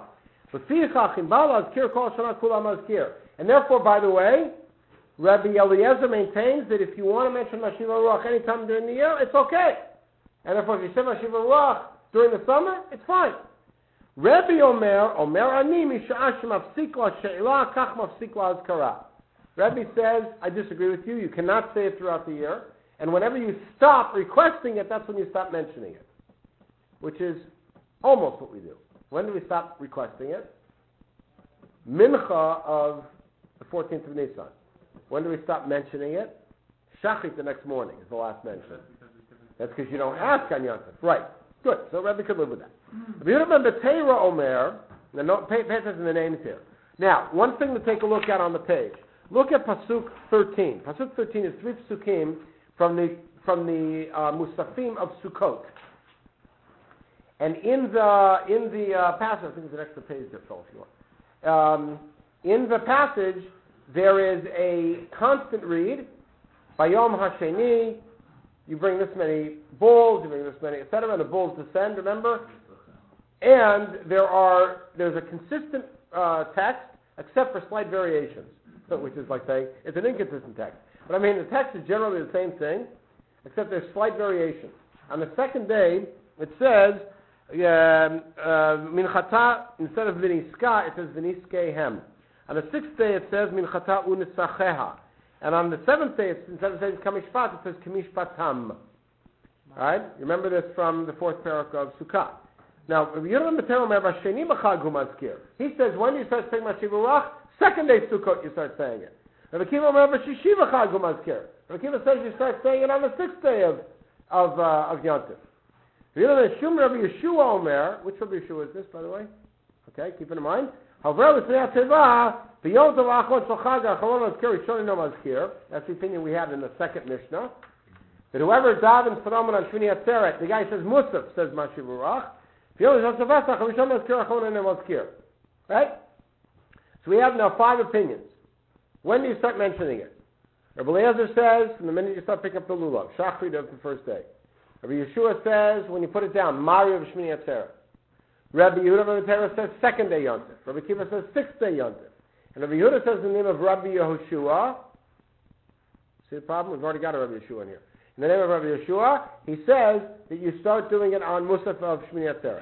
And therefore, by the way, Rabbi Eliezer maintains that if you want to mention Mashiv Ruach anytime during the year, it's okay. And therefore, if you say Mashiv Ruach during the summer, it's fine. Rabbi Omer, Omer Ani, Misha'ah Shemafsik La She'ilah, Kach Mafsik La Azkara. Rabbi says, I disagree with you. You cannot say it throughout the year. And whenever you stop requesting it, that's when you stop mentioning it, which is almost what we do. When do we stop requesting it? Mincha of the fourteenth of Nisan. When do we stop mentioning it? Shachrit the next morning is the last mention. That's because you don't ask on Yom Tov. Right. Good. So Rebbe could live with that. If you remember Beteira Omer, now no, pay, pay attention to the names here. Now, one thing to take a look at on the page. Look at Pasuk thirteen. Pasuk thirteen is three Pasukim from the from the uh, Musafim of Sukkot. And in the in the uh, passage, I think there's an extra page there, Phil, if you want. Um, in the passage, there is a constant read. Bayom Hasheni, you bring this many bulls, you bring this many, et cetera, and the bulls descend, remember? And there are, there's a consistent uh, text, except for slight variations, which is like saying, it's an inconsistent text. But I mean, the text is generally the same thing, except there's slight variations. On the second day, it says, Minchata, uh, instead of Viniska, it says Viniskehem. On the sixth day, it says Minchata Unisacheha. And on the seventh day, instead of saying Kamishpat, it says Kamishpatam. Alright? You remember this from the fourth parak of Sukkah. Now, he says, when you start saying Mashivarach, second day Sukkot, you start saying it. Rabbi Akiva says you start saying it on the sixth day of, of, uh, of Yom Tov. Rabbi Yeshua Omer, which Rabbi Yeshua is this, by the way? Okay, keep it in mind. However, that's the opinion we have in the second Mishnah. That whoever davens for Ramadan on Shmini Atzeret, the guy says Musaf, says Mashivarach. Right? So we have now five opinions. When do you start mentioning it? Rabbi Eliezer says, from the minute you start picking up the lulav, Shachrit of the first day. Rabbi Yeshua says, when you put it down, Mari of Shmini Atzeret. Rabbi Yehuda ben Beteira says, second day Yom Tov. Rabbi Kiva says, sixth day Yom Tov. And Rabbi Yehuda says the name of Rabbi Yehoshua. See the problem? We've already got a Rabbi Yeshua in here. In the name of Rabbi Yeshua, he says that you start doing it on Musaf of Shmini Atzeret.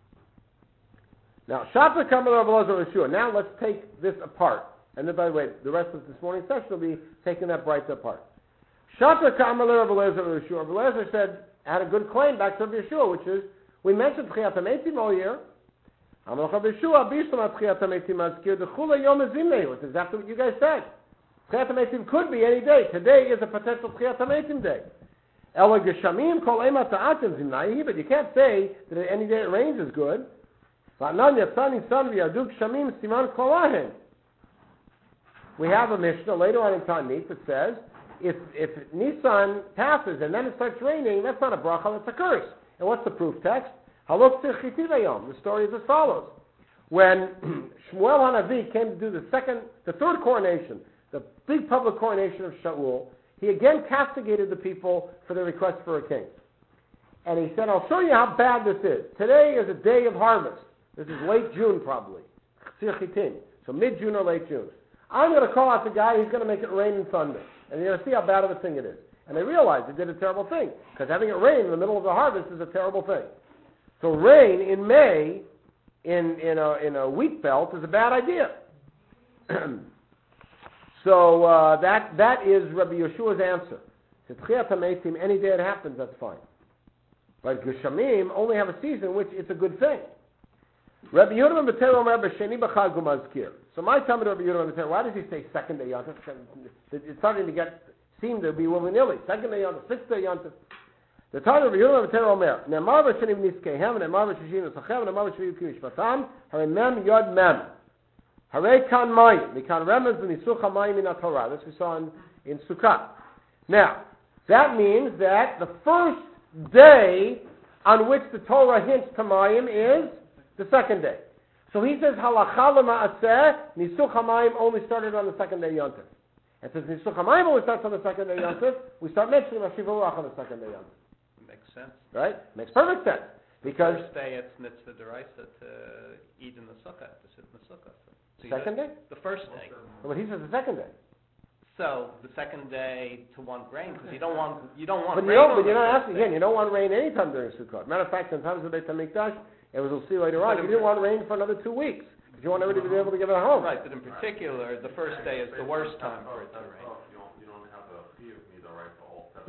Now, Shapra Kamal Rabbi Eliezer Yeshua. Now let's take this apart. And then, by the way, the rest of this morning's session will be taking that bright apart. Shapra Kamal Rabbi Eliezer Yeshua. Rabbi Eliezer said, had a good claim back to Rabbi Yeshua, which is, we mentioned Tchiyat HaMeitim all year. Amalach Rabbi Yeshua, Bishlam Tchiyat HaMeitim Azkir, the Chula Yom Ezimnei, which is exactly what you guys said. Tchiyat HaMeitim could be any day. Today is a potential Tchiyat HaMeitim day. Ela Geshamim Kol Ema Ta'atim Zimnai, but you can't say that any day it rains is good. Va'nan Yatzani San V'yadu Geshamim Siman Kolahen. We have a Mishnah later on in Tanit that says, if, if Nisan passes and then it starts raining, that's not a bracha, that's a curse. And what's the proof text? Halok Tzich Yom. The story is as follows. When Shmuel HaNavi came to do the second, the third coronation, the big public coronation of Shaul, he again castigated the people for their request for a king. And he said, I'll show you how bad this is. Today is a day of harvest. This is late June probably. So mid-June or late June. I'm going to call out the guy who's going to make it rain and thunder. And you're going to see how bad of a thing it is. And they realized they did a terrible thing. Because having it rain in the middle of the harvest is a terrible thing. So rain in May in, in, a, in a wheat belt is a bad idea. So uh, that that is Rabbi Yeshua's answer. Tchiyat HaMeitim, any day it happens, that's fine. But Geshamim only have a season in which it's a good thing. Rabbi Yehuda ben Beteira Omer b'sheni b'chag u'mazkir. So my time to Rabbi Yehuda ben Beteira, why does he say second day Yom Tov? It's starting to get, seem to be willy-nilly. Second day Yom Tov, sixth day Yom Tov. The time of Rabbi Yehuda ben Beteira Omer, Ne'emar b'sheni b'niskehem, Ne'emar b'shishim v'sachem, Ne'emar b'shvi v'kimishpatam, Harei mem yod mem. Harei kan mayim. Mikan remez b'nisuch hamayim in Torah. This we saw in, in Sukkot. Now, that means that the first day on which the Torah hints to mayim is the second day. So he says, halacha l'ma'aseh, nisuch hamayim only started on the second day Yom Tov. And since nisuch hamayim only starts on the second day Yom Tov, we start mentioning Mashivarach on the second day Yom Tov. Makes sense. Right? Makes perfect sense. Because the first day it's mitzvah deraisa to eat in the sukkah, to sit in the sukkah. So second day? The first day. But he says the second day. So the second day to want rain, because you don't want you don't want but rain. You don't, on but you're the not first asking day. again. You don't want rain anytime during Sukkot. Matter of fact, sometimes the Beit Hamikdash, as we'll see later on, But you didn't want rain for another two weeks because you want everybody to be able to get it home. Right, but in particular, the first day is the worst time for it to rain. You don't, you don't have the fear of neither, right, for all seven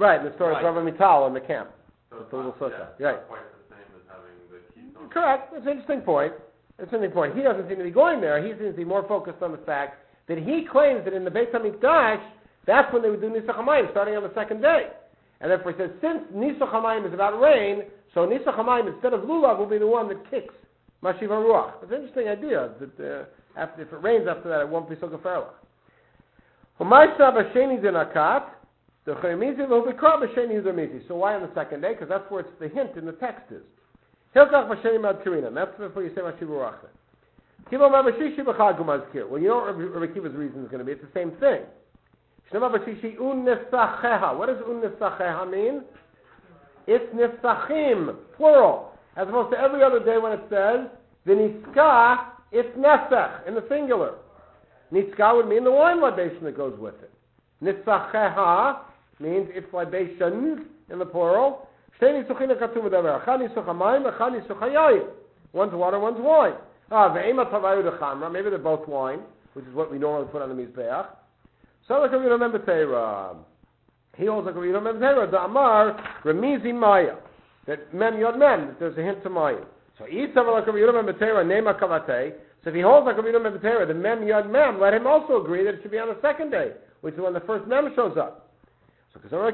Right, in the story Right. of Rabbi Mital in the camp. So It's it's a little not, sukkah. yeah, Right. it's not quite the same as having the ketone. Correct. That's an interesting point. That's an interesting point. He doesn't seem to be going there. He seems to be more focused on the fact that he claims that in the Beit HaMikdash, that's when they would do Nisach HaMayim, starting on the second day. And therefore he says, since Nisach HaMayim is about rain, so Nisach HaMayim, instead of Lulav, will be the one that kicks Mashiv HaRuach. It's an interesting idea that uh, after, if it rains after that, it won't be so geferlach. Umayshna b'sheni dinakat, the chaymizi will be called b'sheni udamizi. So why on the second day? Because that's where it's the hint in the text is. Hilkach b'sheni mad karina. That's before you say Mashiv HaRuach. Kiva mabashishi b'chag umazkir. Well, you know what Rabbi Kiva's reason is going to be? It's the same thing. Shnema b'shishi un nisacheha. What does un nisacheha mean? It's nisachim, plural. As opposed to every other day when it says v'niska, it's nesach in the singular. Niska would mean the wine libation that goes with it. Nisacheha means it's libations in the plural. Shtei nisuchim katum v'davar. Achad nisuch hamayim, achad nisuch hayayin. One's water, one's wine. Ah, ve'ema tavayu dechamra. Maybe they're both wine, which is what we normally put on the mizbeach. So like we remember Teira. He holds like we remember Teira. The Amar remizi maya. That mem yod mem. That there's a hint to maya. So Isa like we remember Teira nema kavate. So if he holds like we remember Teira, the mem yod mem, let him also agree that it should be on the second day, which is when the first mem shows up. So because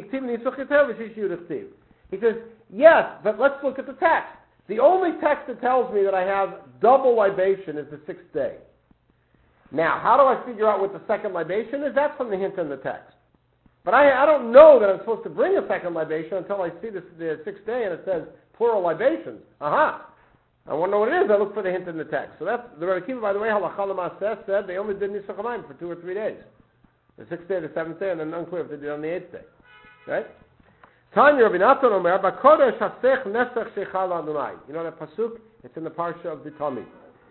he says yes, but let's look at the text. The only text that tells me that I have double libation is the sixth day. Now, how do I figure out what the second libation is? That's from the hint in the text. But I, I don't know that I'm supposed to bring a second libation until I see this, the sixth day and it says plural libations. Aha! I want to know what it is. I look for the hint in the text. So that's the Rebbe Kiva, by the way, Halacha L'Maaseh said they only did Nisach HaMayim for two or three days. The sixth day, the seventh day, and then unclear if they did it on the eighth day. Right? Tanya Rabbi Natan Omer, B'kodesh hasech nesach sheichal Adonai. You know that pasuk? It's in the parsha of the Talmud.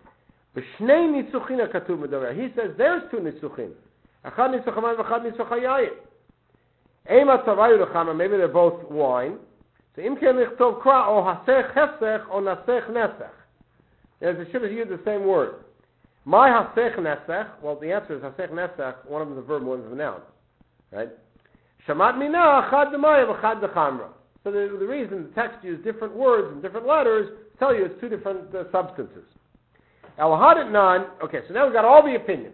B'shnei nitzuchin hakatuv medaber. He says there's two nitzuchin. Achad nitzuch hamayim, achad nitzuch hayayin. Ema tavayu lechama. Maybe they're both wine. So im ken lichtov kra o hasech hesech o nasech nesach. There's a should have used the same word. My hasech nesach. Well, the answer is hasech nesach. One of them is a verb, one is a noun. Right? Shamat mina achad d'mayim, achad d'chamra. So the, the reason the text used different words and different letters tell you it's two different uh, substances. Al-Hadit Nan, okay, so now we've got all the opinions.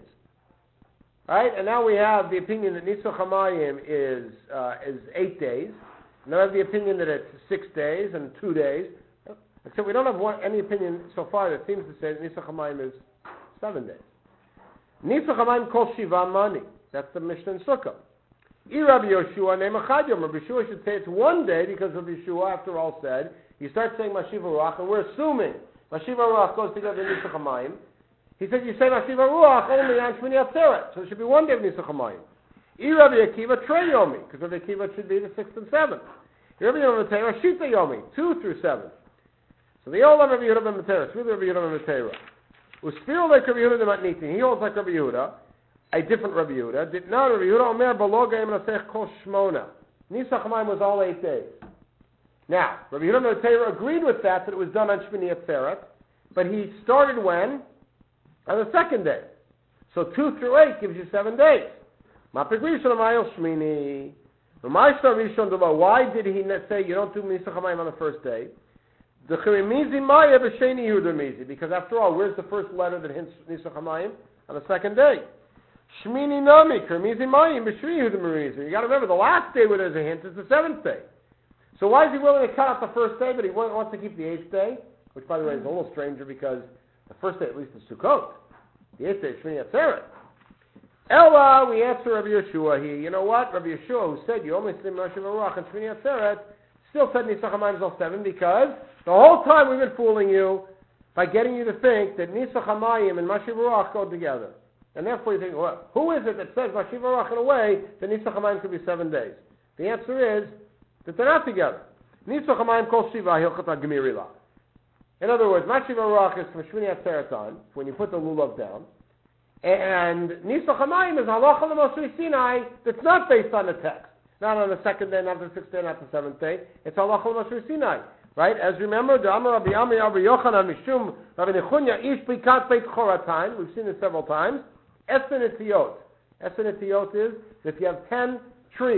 Right? And now we have the opinion that Nisach HaMayim is, uh, is eight days. Now we have the opinion that it's six days and two days. Except we don't have one, any opinion so far that seems to say that Nisach HaMayim is seven days. Nisach HaMayim kol shiva mani. That's the Mishnah in Sukkah. I Rabbi Yoshua name Achad Yom. Rabbi Yoshua should say it's one day because Rabbi Yoshua, after all said, you start saying Mashiv HaRuach, and we're assuming Mashiv HaRuach goes together with Nisach HaMayim. He said you say Mashiv HaRuach only on Shmini Atzeret, so it should be one day of Nisach HaMayim. I Rabbi Akiva Trei Yomi, because Rabbi Akiva should be the sixth and seventh. I Rabbi Yehuda ben Matera Shita Yomi, two through seven. So they all have Rabbi Yehuda ben Matera. It's really Rabbi Yehuda ben Matera. Uspiro like Rabbi Yehuda ben Matnitin. He holds like Rabbi Yehuda. A different Rabbi Yehuda. Did not Rabbi Yehuda Omer Baloga Yem Nasech Kol Shmona. Nisach HaMayim was all eight days. Now, Rabbi Yehuda ben Matera agreed with that, that it was done on Shmini Atzeret, but he started when? On the second day. So two through eight gives you seven days. Why did he say you don't do Nisach HaMayim on the first day? Because after all, where's the first letter that hints Nisach HaMayim? On the second day. Shmini Nami, Kermizi Mayim, B'Shri Yehuda. You got to remember, the last day where there's a hint is the seventh day. So why is he willing to cut out the first day, but he wants to keep the eighth day? Which, by the way, is a little stranger because the first day at least is Sukkot. The eighth day is Shmini Atzeret. Ella, we answer Rabbi Yeshua here. You know what? Rabbi Yeshua, who said you only say Mashiv HaRuach and Shmini Atzeret, still said Nisach HaMayim is all seven because the whole time we've been fooling you by getting you to think that Nisach HaMayim and Mashiv HaRuach go together. And therefore you think, well, who is it that says Mashiv HaRuach in a way that Nisach HaMayim could be seven days? The answer is that they're not together. Nisach HaMayim kol shiva hilchot ha'gemirila. In other words, Mashiv HaRuach is from Shmini Atzeret on, when you put the lulav down. And Nisach HaMayim is halacha l'Moshe Sinai that's not based on the text. Not on the second day, not the sixth day, not the seventh day. It's halacha l'Moshe Sinai. Right? As remember, the Amar Rabbi Ami Rabbi Yochanan Mishum Rabbi Nechunya Ish Bikat Beit Choratan. We've seen this several times. Esen Etiyot. Esen Etiyot is if you have ten trees.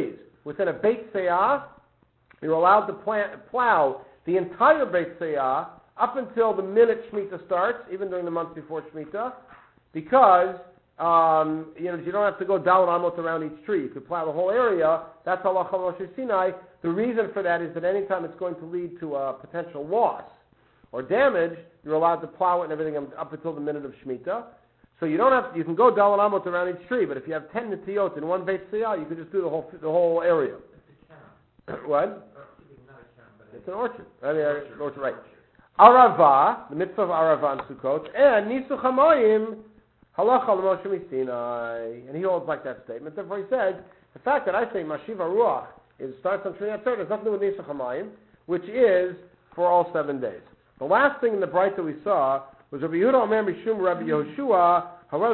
within a Beit Seah, you're allowed to plant, plow the entire Beit Seah up until the minute Shemitah starts, even during the month before Shemitah, because um, you know you don't have to go down almost around each tree. You could plow the whole area. That's halacha Moshe Sinai. The reason for that is that anytime it's going to lead to a potential loss or damage, you're allowed to plow it and everything up until the minute of Shemitah. So you don't have, you can go Dalal Amot around each tree, but if you have ten Netiyot in one Beit Siyah, you can just do the whole the whole area. What? It's an orchard. I mean, orchard, orchard right. Arava, the mitzvah of Arava and Sukkot, and Nisu Chamoyim, Halacha L'Moshe Misinai. And he holds like that statement. Therefore he says, the fact that I say Mashiva Ruach is starts on Shmini Atzeret has nothing to do with Nisu Chamoyim, which is for all seven days. The last thing in the bright that we saw was Rabbi Yehuda Omer Mishum Rabbi Yehoshua,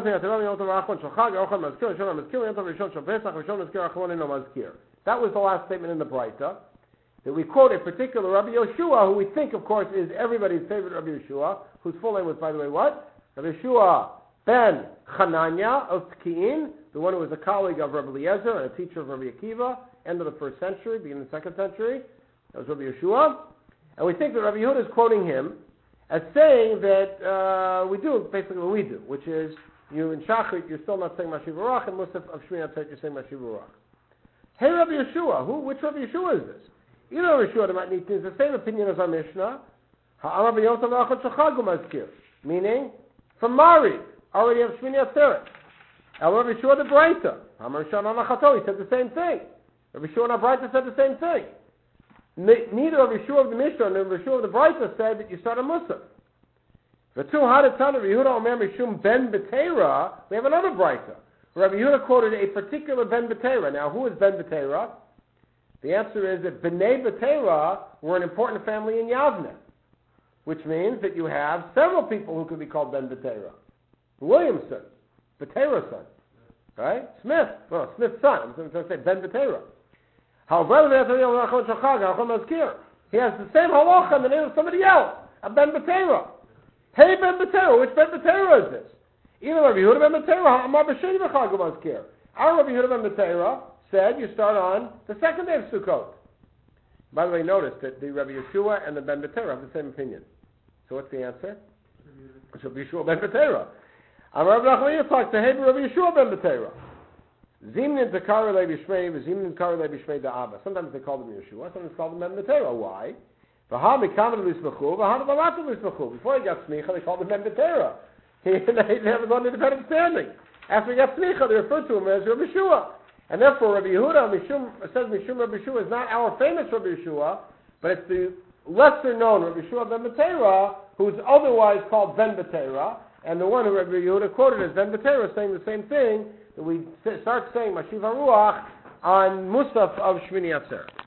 that was the last statement in the Braita, that we quote a particular Rabbi Yehoshua, who we think, of course, is everybody's favorite Rabbi Yehoshua, whose full name was, by the way, what? Rabbi Yehoshua ben Chananya of Tki'in, the one who was a colleague of Rabbi Eliezer and a teacher of Rabbi Akiva, end of the first century, beginning of the second century. That was Rabbi Yehoshua. And we think that Rabbi Yehuda is quoting him as saying that uh, we do basically what we do, which is you in Shachrit, you're still not saying Mashiv Ruach, and Musaf of Shmini Atzeret, you're saying Mashiv Ruach. Hey, Rabbi Yeshua, who, which Rabbi Yeshua is this? You know Rabbi Yeshua, is the same opinion as our Mishnah. Ha'am Rabbi Yosef Achot Shachagu Mazkir, meaning from Mari, already have Shmini Atzeret. El Rabbi Yeshua the Braita, Ha'am Rabbi Yeshua Nachato, he said the same thing. Rabbi Yeshua the Braita said the same thing. Neither Rabbi Yeshua of the Mishnah nor Rabbi Yeshua of the Braita said that you start a Musaf. The two Hadatana, Rabbi Yehuda Omer Mishum Ben Betera, we have another Braita. Rabbi Yehuda quoted a particular Ben Betera. Now, who is Ben Betera? The answer is that Bnei Betera were an important family in Yavne, which means that you have several people who could be called Ben Betera. Williamson, Betera's son, right? Smith, well, Smith's son. I'm going to say Ben Betera. However, he has the same halacha in the name of somebody else, a Ben Betera. Hey Ben Betera, which Ben Betera is this? Either Rabbi Yehuda Ben Betera, Amar B'Sheni B'Chag Mazkir. Our Rabbi Yehuda Ben Betera said you start on the second day of Sukkot. By the way, notice that the Rabbi Yeshua and the Ben Betera have the same opinion. So what's the answer? It's Rabbi Yeshua Ben Betera. Amar Rabbi Yitzchak to Hey Rabbi Yeshua Ben Betera. Zimnin Tekara Le B'Shmei, Zimnin Tekara Le B'Shmei Da'ava. Sometimes they call them Yeshua, sometimes they call them Ben Betera. Why? Before he got smicha, they called him Ben Betera. He didn't have his own independent standing. After he got smicha, they referred to him as Rabbi Yeshua. And therefore, Rabbi Yehuda Mishum, says Mishum Rabbi Yeshua is not our famous Rabbi Yeshua, but it's the lesser known Rabbi Yeshua Ben Betera, who's otherwise called Ben Betera, and the one who Rabbi Yehuda quoted as Ben Betera, saying the same thing, that we start saying Mashiv HaRuach on Musaf of Shmini Atzeret.